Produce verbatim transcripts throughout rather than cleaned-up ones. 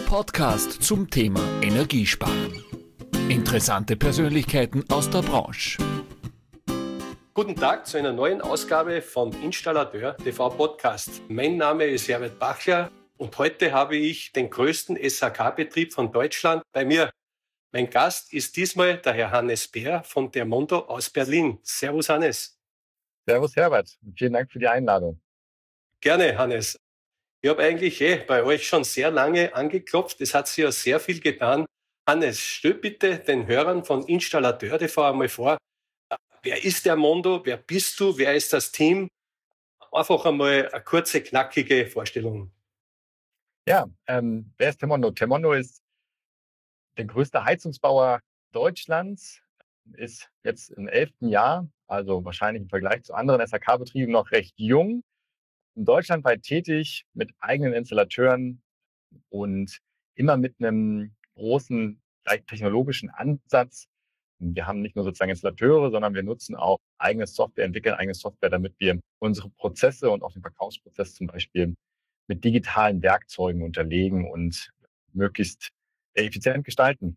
Podcast zum Thema Energiesparen. Interessante Persönlichkeiten aus der Branche. Guten Tag zu einer neuen Ausgabe von Installateur T V Podcast. Mein Name ist Herbert Bachler und heute habe ich den größten S H K-Betrieb von Deutschland bei mir. Mein Gast ist diesmal der Herr Hannes Bär von Thermondo aus Berlin. Servus Hannes. Servus Herbert und vielen Dank für die Einladung. Gerne Hannes. Ich habe eigentlich eh bei euch schon sehr lange angeklopft. Es hat sich ja sehr viel getan. Hannes, stell bitte den Hörern von Installateur T V einmal vor. Wer ist Thermondo? Wer bist du? Wer ist das Team? Einfach einmal eine kurze, knackige Vorstellung. Ja, ähm, wer ist Thermondo? Thermondo ist der größte Heizungsbauer Deutschlands, ist jetzt im elften Jahr, also wahrscheinlich im Vergleich zu anderen S H K-Betrieben noch recht jung, deutschlandweit tätig mit eigenen Installateuren und immer mit einem großen technologischen Ansatz. Wir haben nicht nur sozusagen Installateure, sondern wir nutzen auch eigene Software, entwickeln eigene Software, damit wir unsere Prozesse und auch den Verkaufsprozess zum Beispiel mit digitalen Werkzeugen unterlegen und möglichst effizient gestalten.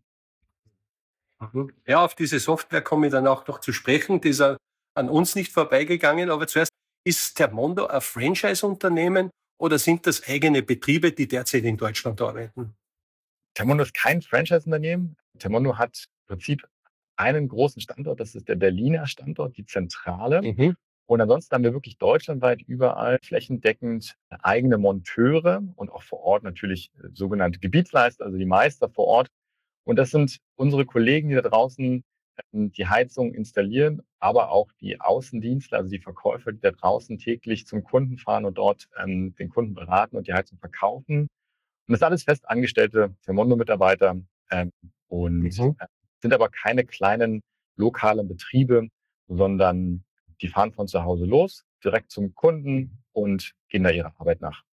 Ja, auf diese Software komme ich dann auch noch zu sprechen. Die ist an uns nicht vorbeigegangen. Aber zuerst, ist Thermondo ein Franchise-Unternehmen oder sind das eigene Betriebe, die derzeit in Deutschland arbeiten? Thermondo ist kein Franchise-Unternehmen. Thermondo hat im Prinzip einen großen Standort, das ist der Berliner Standort, die Zentrale. Mhm. Und ansonsten haben wir wirklich deutschlandweit überall flächendeckend eigene Monteure und auch vor Ort natürlich sogenannte Gebietsleister, also die Meister vor Ort. Und das sind unsere Kollegen, die da draußen die Heizung installieren, aber auch die Außendienstler, also die Verkäufer, die da draußen täglich zum Kunden fahren und dort ähm, den Kunden beraten und die Heizung verkaufen. Und das sind alles fest angestellte Thermondo-Mitarbeiter ähm, und mhm. äh, sind aber keine kleinen lokalen Betriebe, sondern die fahren von zu Hause los, direkt zum Kunden und gehen da ihrer Arbeit nach.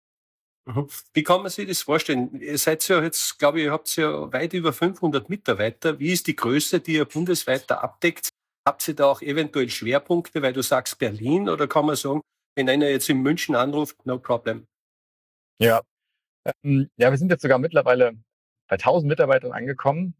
Wie kann man sich das vorstellen? Ihr seid ja jetzt, glaube ich, ihr habt ja weit über fünfhundert Mitarbeiter. Wie ist die Größe, die ihr bundesweit da abdeckt? Habt ihr da auch eventuell Schwerpunkte, weil du sagst Berlin, oder kann man sagen, wenn einer jetzt in München anruft, no problem? Ja, ähm, ja, wir sind jetzt sogar mittlerweile bei tausend Mitarbeitern angekommen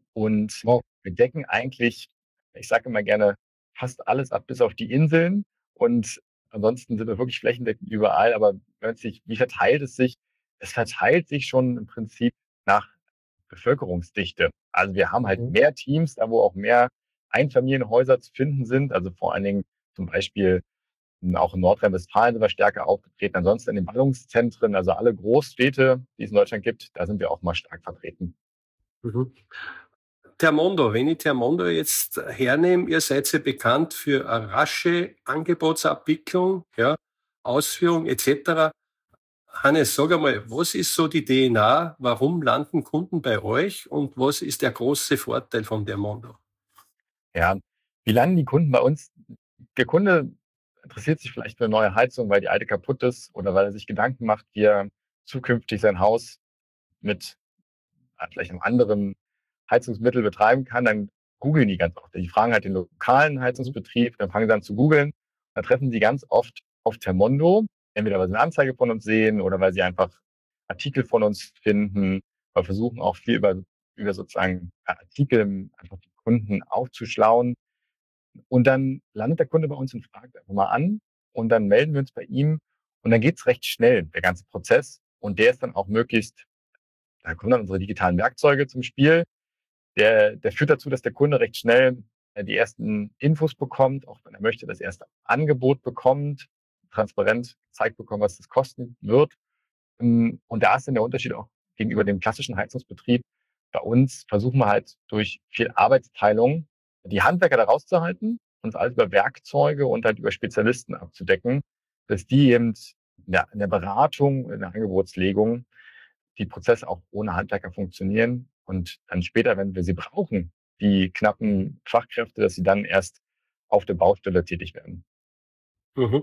und wow. Wir decken eigentlich, ich sage immer gerne, fast alles ab, bis auf die Inseln, und ansonsten sind wir wirklich flächendeckend überall. Aber wenn es sich, wie verteilt es sich? Es verteilt sich schon im Prinzip nach Bevölkerungsdichte. Also wir haben halt mhm. mehr Teams, da wo auch mehr Einfamilienhäuser zu finden sind. Also vor allen Dingen zum Beispiel auch in Nordrhein-Westfalen sind wir stärker aufgetreten. Ansonsten in den Ballungszentren, also alle Großstädte, die es in Deutschland gibt, da sind wir auch mal stark vertreten. Mhm. Thermondo, wenn ich Thermondo jetzt hernehme, ihr seid ja bekannt für eine rasche Angebotsabwicklung, ja, Ausführung et cetera. Hannes, sag einmal, was ist so die D N A? Warum landen Kunden bei euch und was ist der große Vorteil von Thermondo? Ja, wie landen die Kunden bei uns? Der Kunde interessiert sich vielleicht für eine neue Heizung, weil die alte kaputt ist oder weil er sich Gedanken macht, wie er zukünftig sein Haus mit vielleicht einem anderen Heizungsmittel betreiben kann. Dann googeln die ganz oft. Die fragen halt den lokalen Heizungsbetrieb, dann fangen sie an zu googeln. Dann treffen sie ganz oft auf Thermondo, entweder weil sie eine Anzeige von uns sehen oder weil sie einfach Artikel von uns finden. Wir versuchen auch viel über, über sozusagen Artikel einfach die Kunden aufzuschlauen. Und dann landet der Kunde bei uns und fragt einfach mal an und dann melden wir uns bei ihm und dann geht's recht schnell, der ganze Prozess. Und der ist dann auch möglichst, da kommen dann unsere digitalen Werkzeuge zum Spiel. Der, der führt dazu, dass der Kunde recht schnell die ersten Infos bekommt, auch wenn er möchte, das erste Angebot bekommt, transparent gezeigt bekommt, was das kosten wird. Und da ist dann der Unterschied auch gegenüber dem klassischen Heizungsbetrieb. Bei uns versuchen wir halt durch viel Arbeitsteilung die Handwerker da rauszuhalten, uns alles über Werkzeuge und halt über Spezialisten abzudecken, dass die eben in der, in der Beratung, in der Angebotslegung die Prozesse auch ohne Handwerker funktionieren und dann später, wenn wir sie brauchen, die knappen Fachkräfte, dass sie dann erst auf der Baustelle tätig werden. Mhm.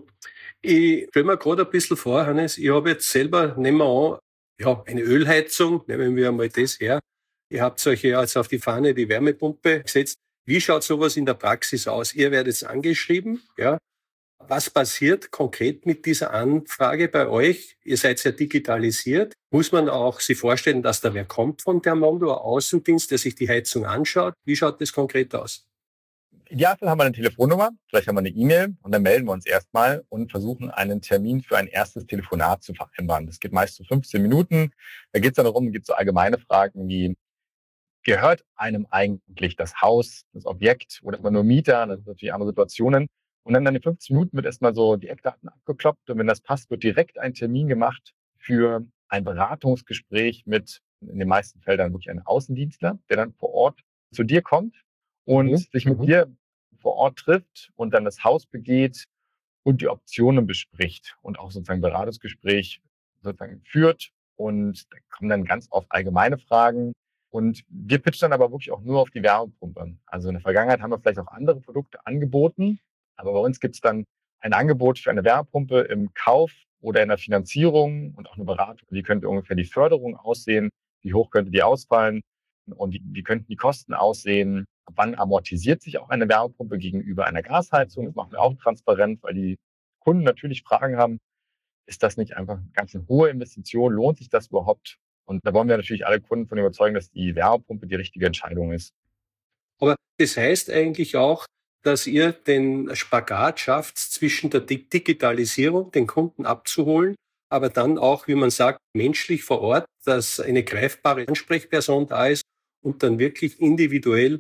Ich stelle mir gerade ein bisschen vor, Hannes, ich habe jetzt selber, nehmen wir an, ja, eine Ölheizung, nehmen wir einmal das her. Ihr habt euch ja jetzt auf die Fahne die Wärmepumpe gesetzt. Wie schaut sowas in der Praxis aus? Ihr werdet angeschrieben, ja. Was passiert konkret mit dieser Anfrage bei euch? Ihr seid ja digitalisiert. Muss man auch sich vorstellen, dass da wer kommt von Thermondo, ein Außendienst, der sich die Heizung anschaut? Wie schaut das konkret aus? Im Idealfall haben wir eine Telefonnummer, vielleicht haben wir eine E-Mail und dann melden wir uns erstmal und versuchen einen Termin für ein erstes Telefonat zu vereinbaren. Das geht meist so fünfzehn Minuten. Da geht es dann darum, gibt es so allgemeine Fragen wie, gehört einem eigentlich das Haus, das Objekt oder ist man nur Mieter? Das sind natürlich andere Situationen. Und dann in den fünfzehn Minuten wird erstmal so die Eckdaten abgeklopft und wenn das passt, wird direkt ein Termin gemacht für ein Beratungsgespräch mit in den meisten Fällen dann wirklich einem Außendienstler, der dann vor Ort zu dir kommt und Mhm. sich mit Mhm. dir vor Ort trifft und dann das Haus begeht und die Optionen bespricht und auch sozusagen ein Beratungsgespräch sozusagen führt. Und da kommen dann ganz oft allgemeine Fragen. Und wir pitchen dann aber wirklich auch nur auf die Wärmepumpe. Also in der Vergangenheit haben wir vielleicht auch andere Produkte angeboten, aber bei uns gibt es dann ein Angebot für eine Wärmepumpe im Kauf oder in der Finanzierung und auch eine Beratung. Wie könnte ungefähr die Förderung aussehen? Wie hoch könnte die ausfallen? Und wie, wie könnten die Kosten aussehen? Wann amortisiert sich auch eine Wärmepumpe gegenüber einer Gasheizung? Das machen wir auch transparent, weil die Kunden natürlich Fragen haben, ist das nicht einfach eine ganz eine hohe Investition? Lohnt sich das überhaupt? Und da wollen wir natürlich alle Kunden von überzeugen, dass die Wärmepumpe die richtige Entscheidung ist. Aber das heißt eigentlich auch, dass ihr den Spagat schafft zwischen der Di- Digitalisierung, den Kunden abzuholen, aber dann auch, wie man sagt, menschlich vor Ort, dass eine greifbare Ansprechperson da ist und dann wirklich individuell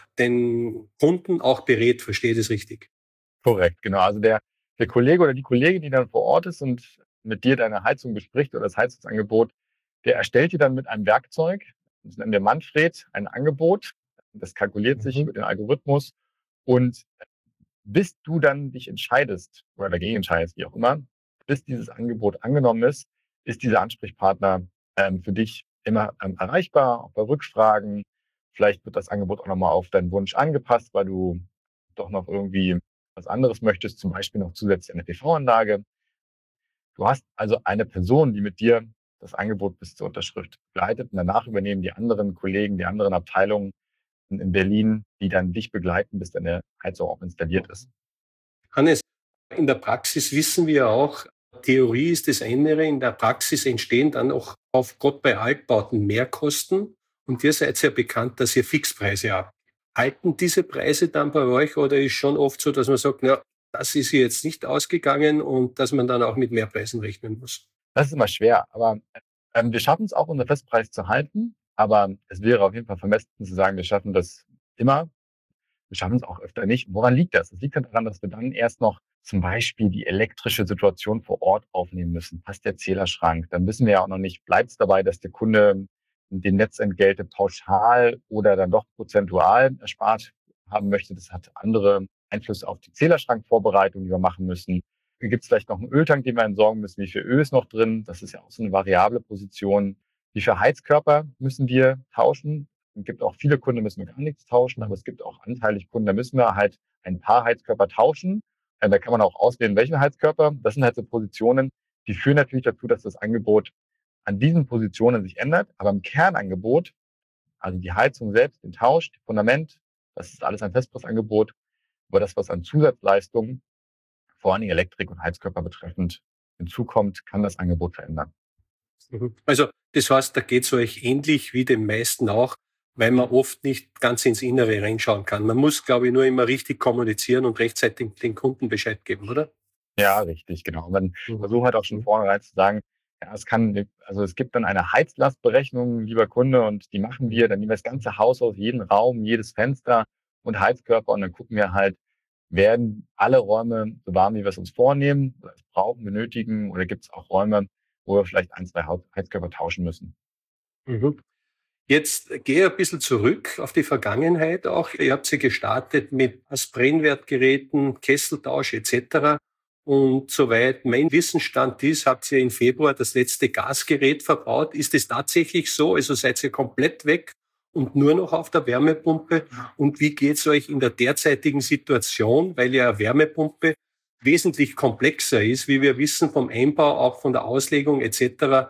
den Kunden auch berät. Verstehe ich das richtig? Korrekt, genau. Also der, der Kollege oder die Kollegin, die dann vor Ort ist und mit dir deine Heizung bespricht oder das Heizungsangebot, der erstellt dir dann mit einem Werkzeug, das nennen wir Manfred, ein Angebot. Das kalkuliert sich Mhm. über den Algorithmus und bis du dann dich entscheidest oder dagegen entscheidest, wie auch immer, bis dieses Angebot angenommen ist, ist dieser Ansprechpartner ähm, für dich immer ähm, erreichbar, auch bei Rückfragen. Vielleicht wird das Angebot auch nochmal auf deinen Wunsch angepasst, weil du doch noch irgendwie was anderes möchtest, zum Beispiel noch zusätzlich eine P V-Anlage. Du hast also eine Person, die mit dir das Angebot bis zur Unterschrift begleitet und danach übernehmen die anderen Kollegen, die anderen Abteilungen in in Berlin, die dann dich begleiten, bis deine Heizung auch installiert ist. Hannes, in der Praxis wissen wir auch, Theorie ist das eine, in der Praxis entstehen dann auch aufgrund bei Altbauten Mehrkosten und ihr seid ja bekannt, dass ihr Fixpreise habt. Halten diese Preise dann bei euch oder ist schon oft so, dass man sagt, na, das ist hier jetzt nicht ausgegangen und dass man dann auch mit Mehrpreisen rechnen muss? Das ist immer schwer, aber ähm, wir schaffen es auch, unseren Festpreis zu halten. Aber es wäre auf jeden Fall vermessen zu sagen, wir schaffen das immer. Wir schaffen es auch öfter nicht. Woran liegt das? Es liegt dann daran, dass wir dann erst noch zum Beispiel die elektrische Situation vor Ort aufnehmen müssen. Passt der Zählerschrank? Dann wissen wir ja auch noch nicht, bleibt es dabei, dass der Kunde die Netzentgelte pauschal oder dann doch prozentual erspart haben möchte. Das hat andere Einflüsse auf die Zählerschrankvorbereitung, die wir machen müssen. Gibt es vielleicht noch einen Öltank, den wir entsorgen müssen? Wie viel Öl ist noch drin? Das ist ja auch so eine variable Position. Wie viele Heizkörper müssen wir tauschen? Es gibt auch viele Kunden, da müssen wir gar nichts tauschen, aber es gibt auch anteilig Kunden, da müssen wir halt ein paar Heizkörper tauschen. Äh, Da kann man auch auswählen, welchen Heizkörper. Das sind halt so Positionen, die führen natürlich dazu, dass das Angebot an diesen Positionen sich ändert. Aber im Kernangebot, also die Heizung selbst, den Tausch, das Fundament, das ist alles ein Festpreisangebot. Aber das, was an Zusatzleistungen, vor allen Dingen Elektrik und Heizkörper betreffend, hinzukommt, kann das Angebot verändern. Mhm. Also das heißt, da geht es euch ähnlich wie den meisten auch, weil man oft nicht ganz ins Innere reinschauen kann. Man muss, glaube ich, nur immer richtig kommunizieren und rechtzeitig den Kunden Bescheid geben, oder? Ja, richtig, genau. Man Mhm. versucht halt auch schon Mhm. vornherein zu sagen, ja, es kann, also es gibt dann eine Heizlastberechnung, lieber Kunde, und die machen wir, dann nehmen wir das ganze Haus aus, jeden Raum, jedes Fenster und Heizkörper und dann gucken wir halt, werden alle Räume so warm, wie wir es uns vornehmen, oder es brauchen, benötigen, oder gibt es auch Räume, wo wir vielleicht ein, zwei Hau- Heizkörper tauschen müssen. Mhm. Jetzt gehe ich ein bisschen zurück auf die Vergangenheit auch. Ihr habt sie gestartet mit Brennwertgeräten, Kesseltausch et cetera. Und soweit mein Wissensstand ist, habt ihr im Februar das letzte Gasgerät verbaut. Ist es tatsächlich so? Also seid ihr komplett weg und nur noch auf der Wärmepumpe? Und wie geht es euch in der derzeitigen Situation, weil ja eine Wärmepumpe wesentlich komplexer ist, wie wir wissen vom Einbau, auch von der Auslegung et cetera.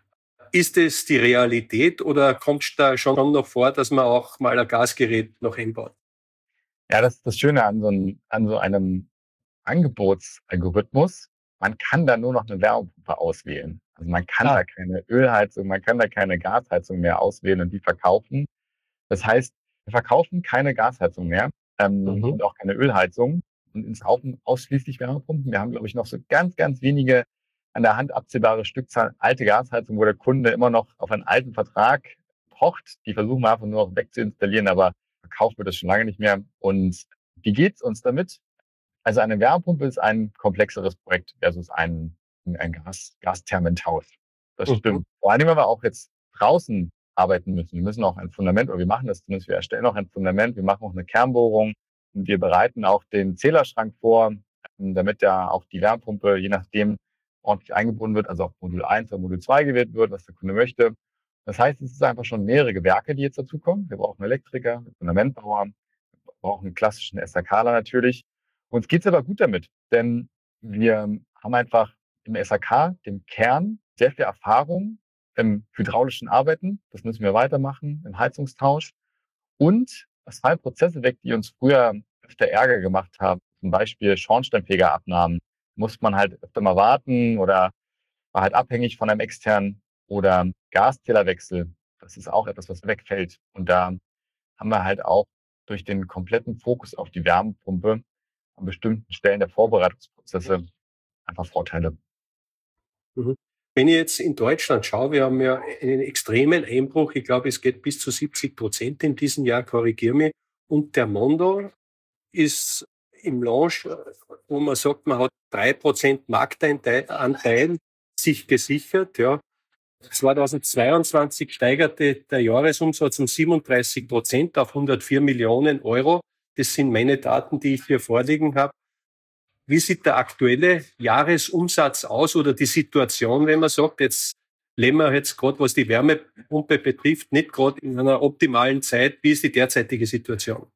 Ist es die Realität oder kommt es da schon noch vor, dass man auch mal ein Gasgerät noch einbaut? Ja, das ist das Schöne an so einem, an so einem Angebotsalgorithmus, man kann da nur noch eine Wärmepumpe auswählen. Also man kann Ah. da keine Ölheizung, man kann da keine Gasheizung mehr auswählen und die verkaufen. Das heißt, wir verkaufen keine Gasheizung mehr ähm, Mhm. und auch keine Ölheizung und ins Kaufen ausschließlich Wärmepumpen. Wir haben, glaube ich, noch so ganz, ganz wenige an der Hand abzählbare Stückzahl alte Gasheizungen, wo der Kunde immer noch auf einen alten Vertrag pocht. Die versuchen wir einfach nur noch wegzuinstallieren, aber verkauft wird das schon lange nicht mehr. Und wie geht's uns damit? Also eine Wärmepumpe ist ein komplexeres Projekt versus ein, ein Gas, Gasthermenthaus. Das Mhm. stimmt. Vor allem, weil wir auch jetzt draußen arbeiten müssen. Wir müssen auch ein Fundament, oder wir machen das zumindest, wir erstellen auch ein Fundament, wir machen auch eine Kernbohrung und wir bereiten auch den Zählerschrank vor, damit ja auch die Wärmepumpe, je nachdem, ordentlich eingebunden wird, also auf Modul eins oder Modul zwei gewählt wird, was der Kunde möchte. Das heißt, es ist einfach schon mehrere Gewerke, die jetzt dazukommen. Wir brauchen Elektriker, Fundamentbauer, wir brauchen einen klassischen SAKler natürlich. Uns geht's aber gut damit, denn wir haben einfach im S A K, dem Kern, sehr viel Erfahrung im hydraulischen Arbeiten. Das müssen wir weitermachen, im Heizungstausch. Und es fallen Prozesse weg, die uns früher öfter Ärger gemacht haben. Zum Beispiel Schornsteinfegerabnahmen. Musste man halt öfter mal warten oder war halt abhängig von einem externen oder Gaszählerwechsel. Das ist auch etwas, was wegfällt. Und da haben wir halt auch durch den kompletten Fokus auf die Wärmepumpe an bestimmten Stellen der Vorbereitungsprozesse einfach Vorteile. Mhm. Wenn ich jetzt in Deutschland schaue, wir haben ja einen extremen Einbruch. Ich glaube, es geht bis zu siebzig Prozent in diesem Jahr, korrigiere mich. Und der Mondo ist im Launch, wo man sagt, man hat drei Prozent Marktanteil sich gesichert. Ja. zweitausendzweiundzwanzig steigerte der Jahresumsatz um siebenunddreißig Prozent auf hundertvier Millionen Euro. Das sind meine Daten, die ich hier vorliegen habe. Wie sieht der aktuelle Jahresumsatz aus oder die Situation, wenn man sagt, jetzt leben wir jetzt gerade, was die Wärmepumpe betrifft, nicht gerade in einer optimalen Zeit. Wie ist die derzeitige Situation?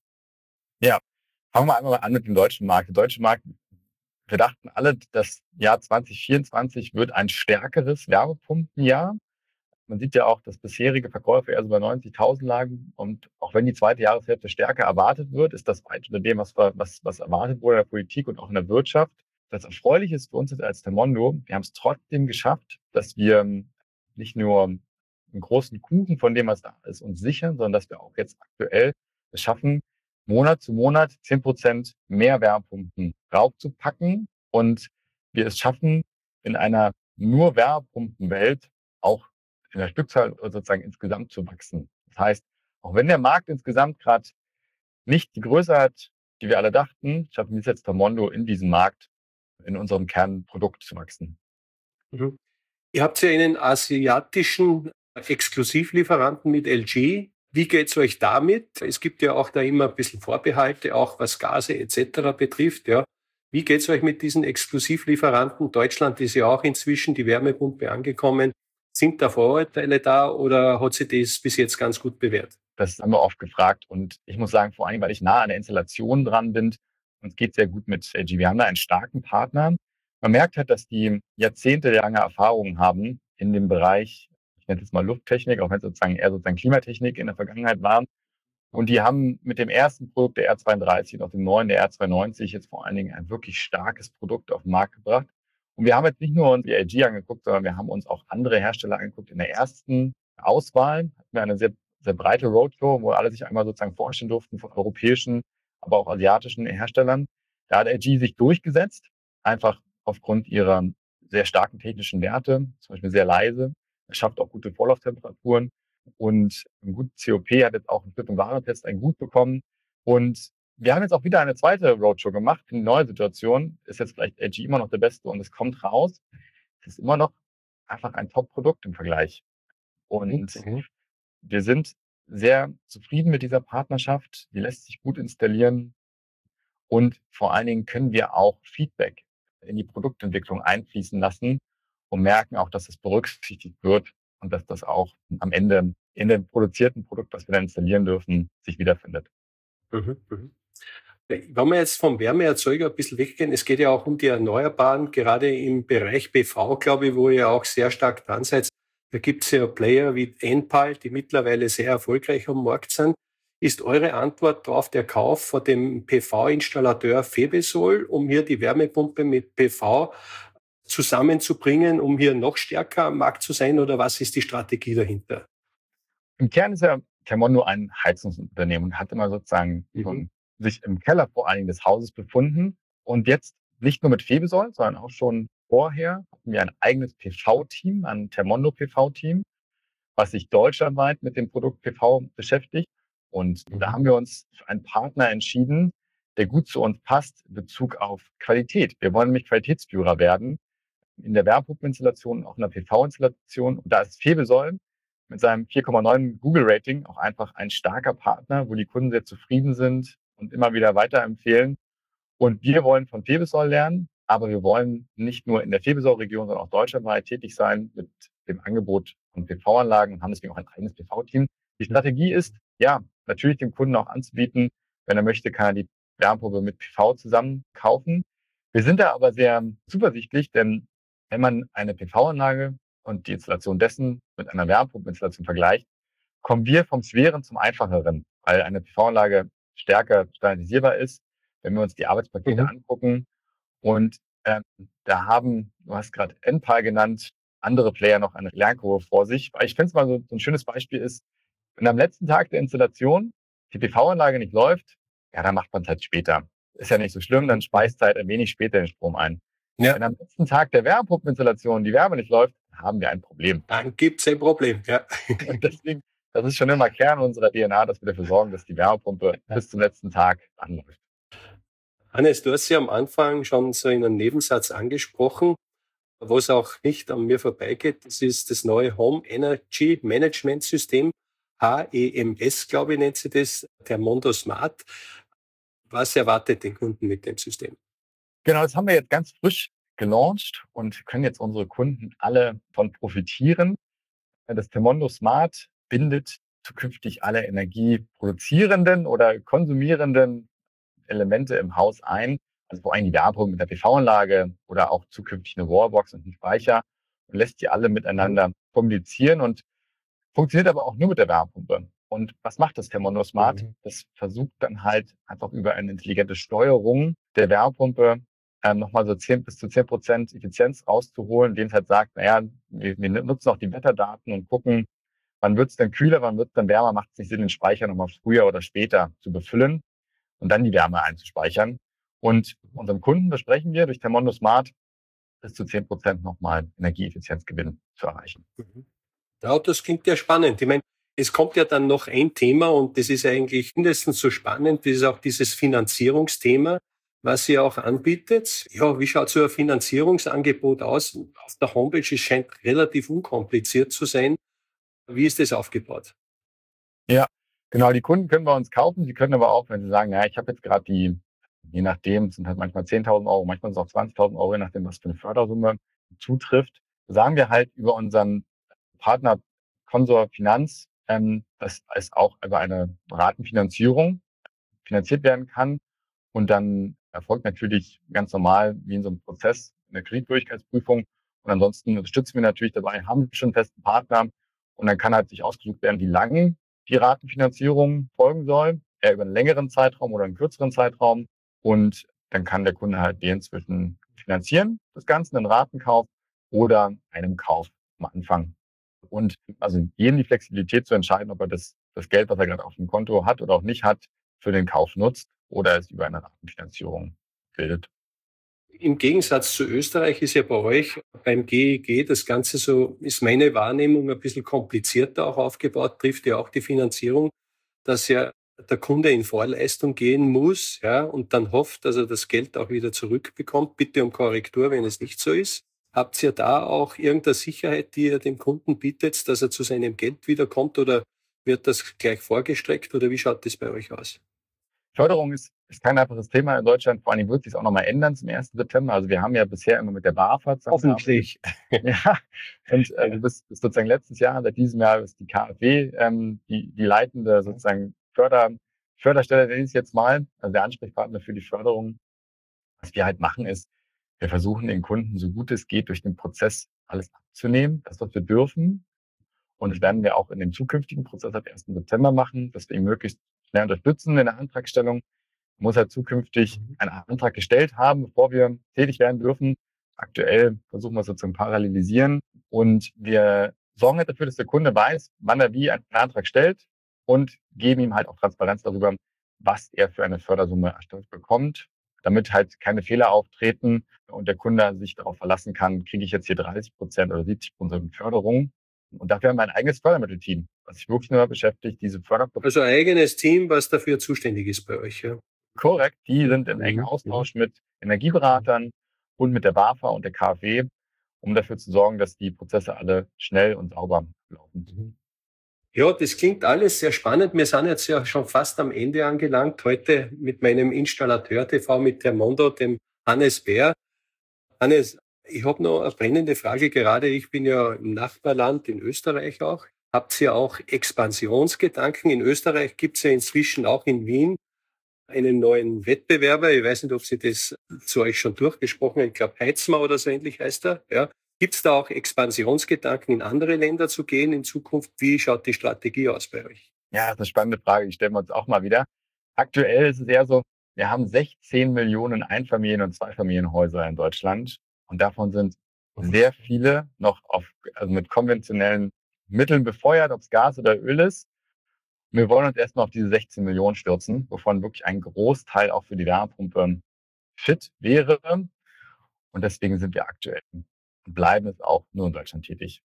Ja, fangen wir einmal mal an mit dem deutschen Markt. Der deutsche Markt, wir dachten alle, das Jahr zwanzig vierundzwanzig wird ein stärkeres Wärmepumpenjahr. Man sieht ja auch, dass bisherige Verkäufe eher so bei neunzigtausend lagen. Und auch wenn die zweite Jahreshälfte stärker erwartet wird, ist das weit unter dem, was, was, was erwartet wurde in der Politik und auch in der Wirtschaft. Das Erfreuliche ist für uns jetzt als Termondo, wir haben es trotzdem geschafft, dass wir nicht nur einen großen Kuchen von dem, was da ist, uns sichern, sondern dass wir auch jetzt aktuell es schaffen, Monat zu Monat zehn Prozent mehr Wärmepumpen raufzupacken und wir es schaffen, in einer nur Wärmepumpenwelt auch in der Stückzahl sozusagen insgesamt zu wachsen. Das heißt, auch wenn der Markt insgesamt gerade nicht die Größe hat, die wir alle dachten, schaffen wir es jetzt Termondo in diesem Markt, in unserem Kernprodukt zu wachsen. Mhm. Ihr habt ja einen asiatischen Exklusivlieferanten mit L G. Wie geht's euch damit? Es gibt ja auch da immer ein bisschen Vorbehalte, auch was Gase et cetera betrifft. Ja. Wie geht's euch mit diesen Exklusivlieferanten? Deutschland ist ja auch inzwischen die Wärmepumpe angekommen. Sind da Vorurteile da oder hat sich das bis jetzt ganz gut bewährt? Das haben wir oft gefragt und ich muss sagen, vor allem, weil ich nah an der Installation dran bin, uns geht sehr gut mit L G. Wir haben da einen starken Partner. Man merkt halt, dass die jahrzehntelange Erfahrungen haben in dem Bereich, ich nenne es mal Lufttechnik, auch wenn es sozusagen eher sozusagen Klimatechnik in der Vergangenheit war. Und die haben mit dem ersten Produkt der R zweiunddreißig und auch dem neuen der R zweihundertneunzig jetzt vor allen Dingen ein wirklich starkes Produkt auf den Markt gebracht. Und wir haben jetzt nicht nur uns die L G angeguckt, sondern wir haben uns auch andere Hersteller angeguckt. In der ersten Auswahl hatten wir eine sehr, sehr breite Roadshow, wo alle sich einmal sozusagen vorstellen durften von europäischen, aber auch asiatischen Herstellern. Da hat L G sich durchgesetzt, einfach aufgrund ihrer sehr starken technischen Werte, zum Beispiel sehr leise. Es schafft auch gute Vorlauftemperaturen und ein guter C O P hat jetzt auch im Flip- und Warentest ein Gut bekommen. Und wir haben jetzt auch wieder eine zweite Roadshow gemacht, eine neue Situation. Ist jetzt vielleicht L G immer noch der Beste und es kommt raus. Es ist immer noch einfach ein Top-Produkt im Vergleich. Und Mhm. wir sind sehr zufrieden mit dieser Partnerschaft. Die lässt sich gut installieren. Und vor allen Dingen können wir auch Feedback in die Produktentwicklung einfließen lassen und merken auch, dass das berücksichtigt wird und dass das auch am Ende in dem produzierten Produkt, was wir dann installieren dürfen, sich wiederfindet. Mhm. Mhm. Wenn wir jetzt vom Wärmeerzeuger ein bisschen weggehen, es geht ja auch um die Erneuerbaren, gerade im Bereich B V, glaube ich, wo ihr auch sehr stark dran seid. Da gibt es ja Player wie Enpal, die mittlerweile sehr erfolgreich am Markt sind. ist eure Antwort darauf der Kauf von dem P V-Installateur Febesol, um hier die Wärmepumpe mit P V zusammenzubringen, um hier noch stärker am Markt zu sein, oder was ist die Strategie dahinter? Im Kern ist ja Thermondo ein Heizungsunternehmen und hat immer sozusagen Mhm. schon sich im Keller vor allen Dingen des Hauses befunden. Und jetzt nicht nur mit Febesol, sondern auch schon vorher hatten wir ein eigenes P V-Team, ein Thermondo P V-Team, was sich deutschlandweit mit dem Produkt P V beschäftigt. Und Mhm. da haben wir uns für einen Partner entschieden, der gut zu uns passt in Bezug auf Qualität. Wir wollen nämlich Qualitätsführer werden in der Wärmepumpeninstallation, auch in der P V-Installation. Und da ist Febesol mit seinem vier Komma neun Google-Rating auch einfach ein starker Partner, wo die Kunden sehr zufrieden sind und immer wieder weiterempfehlen. Und wir wollen von Febesol lernen, aber wir wollen nicht nur in der Febesol-Region, sondern auch deutschlandweit tätig sein mit dem Angebot von P V-Anlagen und haben deswegen auch ein eigenes P V-Team. Die Strategie ist, ja, natürlich dem Kunden auch anzubieten, wenn er möchte, kann er die Wärmepumpe mit P V zusammen kaufen. Wir sind da aber sehr zuversichtlich, denn wenn man eine P V-Anlage und die Installation dessen mit einer Wärmepumpeninstallation vergleicht, kommen wir vom Schweren zum Einfacheren, weil eine P V-Anlage stärker standardisierbar ist, wenn wir uns die Arbeitspakete Mhm. angucken. Und ähm, da haben, du hast gerade Enpal genannt, andere Player noch eine Lernkurve vor sich. Weil ich finde es mal so, so ein schönes Beispiel ist, wenn am letzten Tag der Installation die P V-Anlage nicht läuft, ja, dann macht man es halt später. Ist ja nicht so schlimm, dann speist halt ein wenig später den Strom ein. Ja, Wenn am letzten Tag der Wärmepumpeninstallation die Wärme nicht läuft, haben wir ein Problem. dann gibt's ein Problem. Ja. Und deswegen, das ist schon immer Kern unserer D N A, dass wir dafür sorgen, dass die Wärmepumpe bis zum letzten Tag anläuft. Hannes, du hast ja am Anfang schon so in einem Nebensatz angesprochen, was auch nicht an mir vorbeigeht. Das ist das neue Home Energy Management System, H E M S, glaube ich, nennt sie das, Thermondo Smart. Was erwartet den Kunden mit dem System? Genau, das haben wir jetzt ganz frisch gelauncht und können jetzt unsere Kunden alle von profitieren. Das Thermondo Smart bindet zukünftig alle energieproduzierenden oder konsumierenden Elemente im Haus ein, also vor allem die Wärmepumpe mit der P V-Anlage oder auch zukünftig eine Wallbox und einen Speicher, und lässt die alle miteinander kommunizieren und funktioniert aber auch nur mit der Wärmepumpe. Und was macht das Thermondo Smart? Mhm. Das versucht dann halt einfach über eine intelligente Steuerung der Wärmepumpe ähm, nochmal so zehn bis zu zehn Prozent Effizienz rauszuholen, indem es halt sagt, naja, wir, wir nutzen auch die Wetterdaten und gucken, wann wird es denn kühler, wann wird es denn wärmer, macht es nicht Sinn, den Speicher nochmal früher oder später zu befüllen und dann die Wärme einzuspeichern. Und unserem Kunden versprechen wir, durch Thermondo Smart bis zu zehn Prozent nochmal Energieeffizienzgewinn zu erreichen. Mhm. Ja, das klingt ja spannend. Ich meine, es kommt ja dann noch ein Thema, und das ist eigentlich mindestens so spannend, das ist auch dieses Finanzierungsthema, was ihr auch anbietet. Ja, wie schaut so ein Finanzierungsangebot aus? Auf der Homepage, es scheint relativ unkompliziert zu sein. Wie ist das aufgebaut? Ja, genau. Die Kunden können bei uns kaufen. Sie können aber auch, wenn sie sagen, ja, ich habe jetzt gerade die, je nachdem, es sind halt manchmal zehntausend Euro, manchmal sind es auch zwanzigtausend Euro, je nachdem, was für eine Fördersumme zutrifft, sagen wir halt über unseren Partner Consor Finanz, ähm, dass es auch über eine Ratenfinanzierung finanziert werden kann. Und dann erfolgt natürlich ganz normal, wie in so einem Prozess, eine Kreditwürdigkeitsprüfung. Und ansonsten unterstützen wir natürlich dabei, haben schon einen festen Partner. Und dann kann halt sich ausgesucht werden, wie lange die Ratenfinanzierung folgen soll, eher über einen längeren Zeitraum oder einen kürzeren Zeitraum. Und dann kann der Kunde halt wählen zwischen finanzieren, das Ganze, einen Ratenkauf oder einem Kauf am Anfang. Und also jedem die Flexibilität zu entscheiden, ob er das, das Geld, was er gerade auf dem Konto hat oder auch nicht hat, für den Kauf nutzt oder es über eine Ratenfinanzierung bildet. Im Gegensatz zu Österreich ist ja bei euch beim G E G das Ganze so, ist meine Wahrnehmung, ein bisschen komplizierter auch aufgebaut, trifft ja auch die Finanzierung, dass ja der Kunde in Vorleistung gehen muss, ja, und dann hofft, dass er das Geld auch wieder zurückbekommt. Bitte um Korrektur, wenn es nicht so ist. Habt ihr da auch irgendeine Sicherheit, die ihr dem Kunden bietet, dass er zu seinem Geld wiederkommt, oder wird das gleich vorgestreckt, oder wie schaut das bei euch aus? Förderung ist, ist kein einfaches Thema in Deutschland. Vor allem wird sich auch nochmal ändern zum ersten September. Also wir haben ja bisher immer mit der BAFA Hoffentlich. Ja, und äh, du bist, bist sozusagen letztes Jahr, seit diesem Jahr ist die KfW ähm, die, die leitende sozusagen Förder, Förderstelle, nenne ich es jetzt mal, also der Ansprechpartner für die Förderung. Was wir halt machen ist, wir versuchen den Kunden so gut es geht durch den Prozess alles abzunehmen, das, was wir dürfen. Und das werden wir auch in dem zukünftigen Prozess ab ersten September machen, dass wir ihm möglichst schnell unterstützen in der Antragstellung. Man muss halt zukünftig einen Antrag gestellt haben, bevor wir tätig werden dürfen. Aktuell versuchen wir es so zu parallelisieren und wir sorgen halt dafür, dass der Kunde weiß, wann er wie einen Antrag stellt und geben ihm halt auch Transparenz darüber, was er für eine Fördersumme erstattet bekommt, damit halt keine Fehler auftreten und der Kunde sich darauf verlassen kann, kriege ich jetzt hier dreißig Prozent oder siebzig Prozent Förderung. Und dafür haben wir ein eigenes Fördermittelteam, was sich wirklich nur beschäftigt, diese Förderprogramme. Also ein eigenes Team, was dafür zuständig ist bei euch, ja? Korrekt, die sind im engen Austausch mit Energieberatern und mit der BAFA und der K f W, um dafür zu sorgen, dass die Prozesse alle schnell und sauber laufen. Ja, das klingt alles sehr spannend. Wir sind jetzt ja schon fast am Ende angelangt. Heute mit meinem Installateur T V mit Thermondo, dem Hannes Bär. Hannes, ich habe noch eine brennende Frage gerade. Ich bin ja im Nachbarland in Österreich auch. Habt ihr auch Expansionsgedanken? In Österreich gibt es ja inzwischen auch in Wien einen neuen Wettbewerber. Ich weiß nicht, ob Sie das zu euch schon durchgesprochen haben. Ich glaube, Heizma oder so ähnlich heißt er. Ja. Gibt es da auch Expansionsgedanken, in andere Länder zu gehen in Zukunft? Wie schaut die Strategie aus bei euch? Ja, das ist eine spannende Frage. Die stellen wir uns auch mal wieder. Aktuell ist es eher so, wir haben sechzehn Millionen Einfamilien- und Zweifamilienhäuser in Deutschland. Und davon sind sehr viele noch auf, also mit konventionellen Mitteln befeuert, ob es Gas oder Öl ist. Wir wollen uns erstmal auf diese sechzehn Millionen stürzen, wovon wirklich ein Großteil auch für die Wärmepumpe fit wäre. Und deswegen sind wir aktuell und bleiben es auch nur in Deutschland tätig.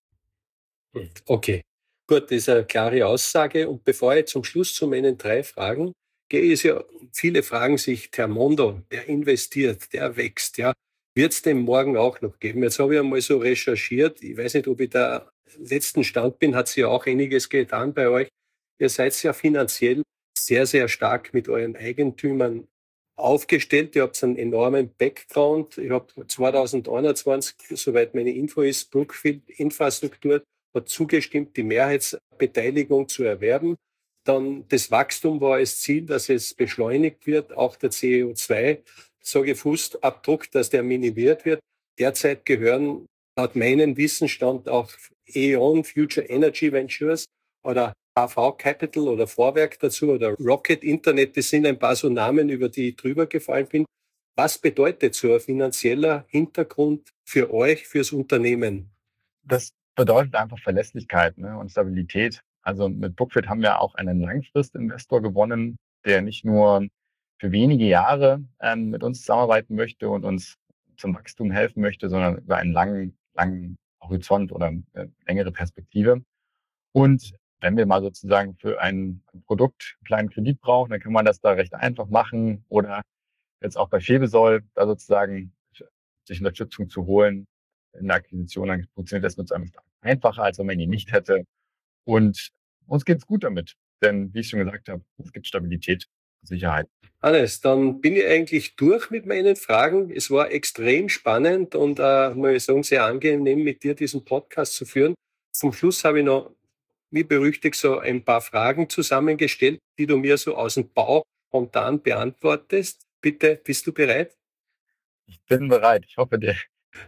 Okay, gut, das ist eine klare Aussage. Und bevor ich zum Schluss zu meinen drei Fragen gehe, ist ja, viele fragen sich, Thermondo, der investiert, der wächst, ja. Wird es den morgen auch noch geben? Jetzt habe ich einmal so recherchiert. Ich weiß nicht, ob ich da letzten Stand bin, hat sich ja auch einiges getan bei euch. Ihr seid ja finanziell sehr, sehr stark mit euren Eigentümern aufgestellt. Ihr habt einen enormen Background. Ich habe zwanzig einundzwanzig, soweit meine Info ist, Brookfield Infrastruktur hat zugestimmt, die Mehrheitsbeteiligung zu erwerben. Dann das Wachstum war als Ziel, dass es beschleunigt wird, auch der C O zwei, sage ich, Fußabdruck, dass der minimiert wird. Derzeit gehören laut meinem Wissensstand auch E.ON, Future Energy Ventures oder H V Capital oder Vorwerk dazu oder Rocket Internet. Das sind ein paar so Namen, über die ich drüber gefallen bin. Was bedeutet so ein finanzieller Hintergrund für euch, fürs Unternehmen? Das bedeutet einfach Verlässlichkeit, ne, und Stabilität. Also mit Brookfield haben wir auch einen Langfristinvestor gewonnen, der nicht nur für wenige Jahre ähm, mit uns zusammenarbeiten möchte und uns zum Wachstum helfen möchte, sondern über einen langen, langen Horizont oder äh, längere Perspektive. Und wenn wir mal sozusagen für ein Produkt einen kleinen Kredit brauchen, dann kann man das da recht einfach machen. Oder jetzt auch bei Febesoll, da sozusagen sich Unterstützung zu holen in der Akquisition, dann funktioniert das mit einem einfacher, als wenn man ihn nicht hätte. Und uns geht's gut damit. Denn, wie ich schon gesagt habe, es gibt Stabilität und Sicherheit. Alles, dann bin ich eigentlich durch mit meinen Fragen. Es war extrem spannend und, äh, muss ich sagen, sehr angenehm, mit dir diesen Podcast zu führen. Zum Schluss habe ich noch, wie berüchtigt, so ein paar Fragen zusammengestellt, die du mir so aus dem Bauch spontan beantwortest. Bitte, bist du bereit? Ich bin bereit. Ich hoffe dir.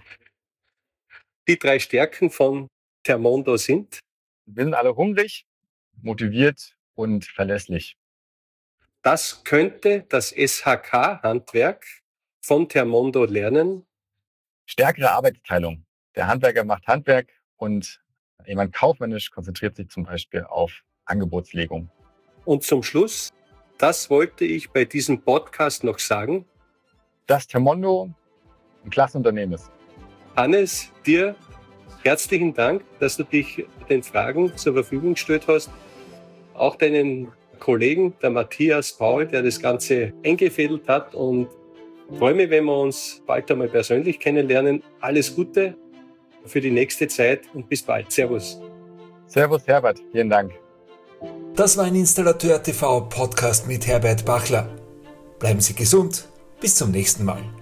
Die drei Stärken von Thermondo sind? Wir sind alle hungrig, motiviert und verlässlich. Das könnte das S H K-Handwerk von Thermondo lernen? Stärkere Arbeitsteilung. Der Handwerker macht Handwerk und jemand kaufmännisch konzentriert sich zum Beispiel auf Angebotslegung. Und zum Schluss, das wollte ich bei diesem Podcast noch sagen, dass Thermondo ein Klassenunternehmen ist. Hannes, dir herzlichen Dank, dass du dich den Fragen zur Verfügung gestellt hast. Auch deinen Kollegen, der Matthias Paul, der das Ganze eingefädelt hat, und freue mich, wenn wir uns bald einmal persönlich kennenlernen. Alles Gute für die nächste Zeit und bis bald. Servus. Servus Herbert, vielen Dank. Das war ein Installateur T V Podcast mit Herbert Bachler. Bleiben Sie gesund, bis zum nächsten Mal.